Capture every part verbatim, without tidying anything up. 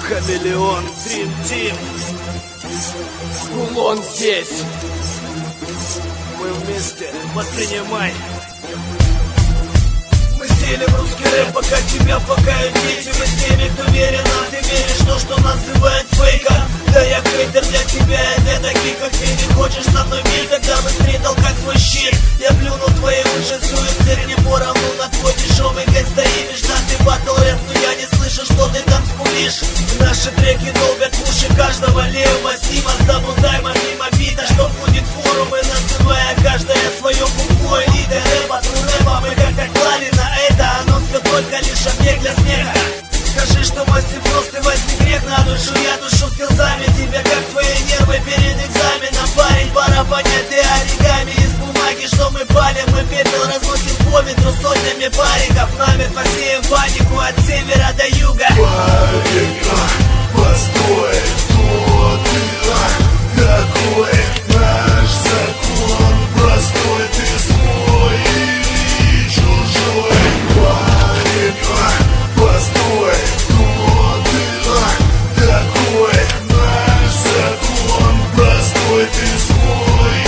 Хамелеон, Dream Team. Кулон здесь. Мы вместе, воспринимай. Мы стелим русский рэп, пока тебя пугают дети. Мы с теми, кто верен, а ты веришь в то, что называют фейком. Да я хейтер для тебя, и для таких, как ты. Не хочешь со мной бить, тогда быстрее толкай свой щит. Я плюнул твои уши, суицид, не поровну на твой дешевый гангстаимидж. Да ты батл рэп, но я не слышу, что ты там скулишь. Наши треки долбят в уши каждого левого стима. С даблтаймом мимо бита, что будет форумы, называя каждое свое буквой. Лидер рэпа, тру рэпа, мы как-то клали на это. Оно все только лишь объект для смеха. Скажи, что мастер просто возьми грех на душу. Я душу скилзами тебя, как твои нервы перед экзаменом. Парень, пора понять, ты оригами из бумаги, что мы палим. Мы пепел разносим по ветру сотнями париков. Нами посеем панику от севера до юга. Парень, а, постой, кто ты, а, какой наш закон простой, ты свой или чужой. Парень, а, постой, кто ты, а, какой наш закон простой, ты свой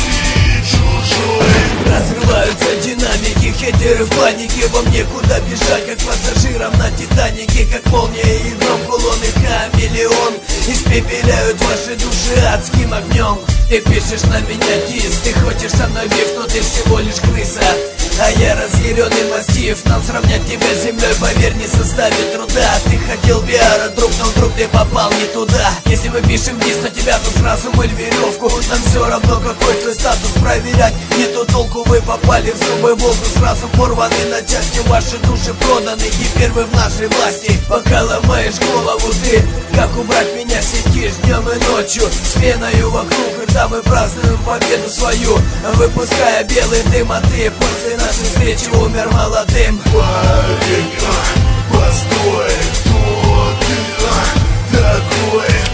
или чужой. Разрываются динамики, хейтеры в панике. Вам некуда бежать, как пассажирам на Титанике. Как молния и гром, кулоны хамелеон испепеляют ваши души адским огнем. Ты пишешь на меня дис, ты хочешь со мной биф, но ты всего лишь крыса. А я разъяренный мастиф, нам сравнять тебя с землей, поверь, не составит труда. Ты хотел пиара, друг, но вдруг ты попал не туда. Если мы пишем дис на тебя, то сразу мыль веревку. Нам все равно, какой твой статус, проверять нету толку. Вы попали в зубы волку, сразу порваны на части. Ваши души проданы, теперь вы в нашей власти. Пока ломаешь голову ты, как убрать меня сидишь днем и ночью. С пеною вокруг рта мы празднуем победу свою, выпуская белый дым, а ты после нашей встречи умер молодым. Парень, а, постой, кто ты, а, какой